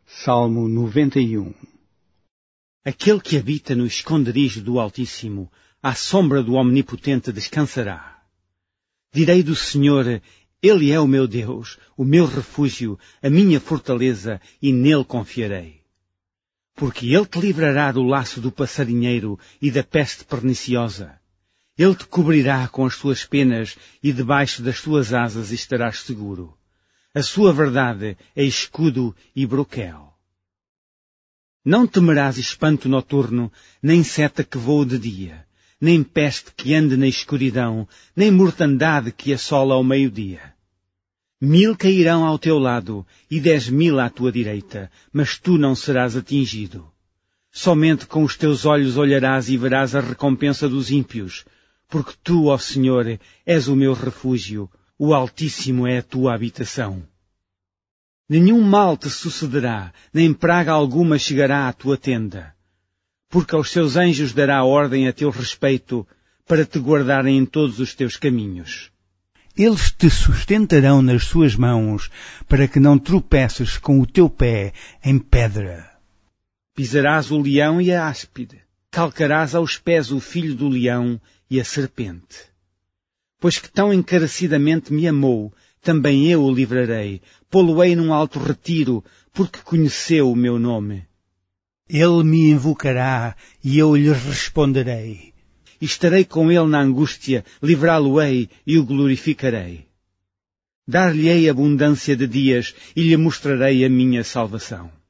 Salmo 91. Aquele que habita no esconderijo do Altíssimo, à sombra do Omnipotente descansará. Direi do Senhor, Ele é o meu Deus, o meu refúgio, a minha fortaleza, e nele confiarei. Porque Ele te livrará do laço do passarinheiro e da peste perniciosa. Ele te cobrirá com as suas penas e debaixo das suas asas estarás seguro. A sua verdade é escudo e broquel. Não temerás espanto noturno, nem seta que voe de dia, nem peste que ande na escuridão, nem mortandade que assola ao meio-dia. 1000 cairão ao teu lado e 10.000 à tua direita, mas tu não serás atingido. Somente com os teus olhos olharás e verás a recompensa dos ímpios, porque tu, ó Senhor, és o meu refúgio, o Altíssimo é a tua habitação. Nenhum mal te sucederá, nem praga alguma chegará à tua tenda, porque aos seus anjos dará ordem a teu respeito, para te guardarem em todos os teus caminhos. Eles te sustentarão nas suas mãos, para que não tropeces com o teu pé em pedra. Pisarás o leão e a áspide, calcarás aos pés o filho do leão e a serpente. Pois que tão encarecidamente me amou, também eu o livrarei, pô-lo-ei num alto retiro, porque conheceu o meu nome. Ele me invocará e eu lhe responderei. Estarei com ele na angústia, livrá-lo-ei e o glorificarei. Dar-lhe-ei abundância de dias e lhe mostrarei a minha salvação.